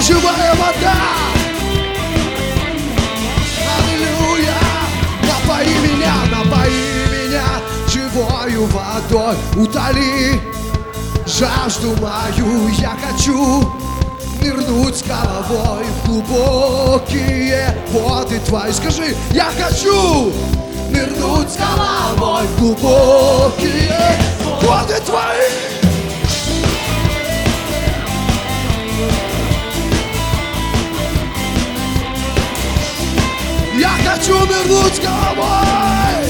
живая вода. Аллилуйя. Напои меня живою водой. Утоли жажду мою. Я хочу нырнуть с головой в глубокие воды Твои. Скажи, я хочу нырнуть с головой в глубокие воды Твои. Я хочу нырнуть с головой.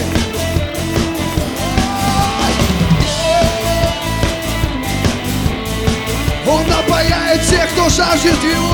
Он напояет тех, кто жаждет Его.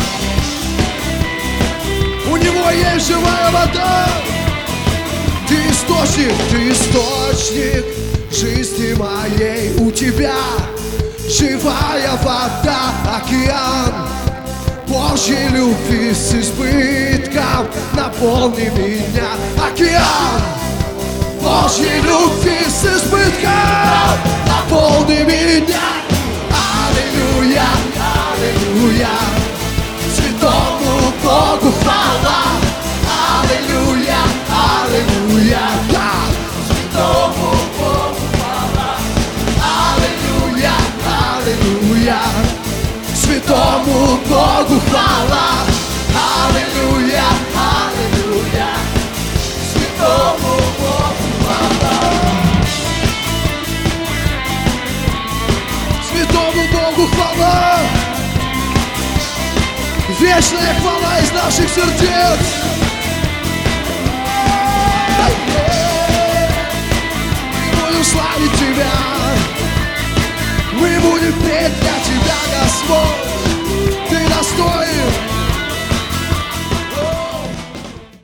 У Него есть живая вода. Ты источник жизни моей. У Тебя живая вода, океан Божьей любви с избытком. Наполни меня, океан Божьей любви с избытком. Наполни меня. Аллилуйя, аллилуйя, святому Богу хвала. Аллилуйя, аллилуйя, святому Богу хвала. Аллилуйя, аллилуйя, святому Богу хвала. Аллилуйя, аллилуйя, святому Богу хвала. Святому Богу хвала. Вечная хвала из наших сердец. Мы будем славить Тебя. Мы будем петь для Тебя, Господь.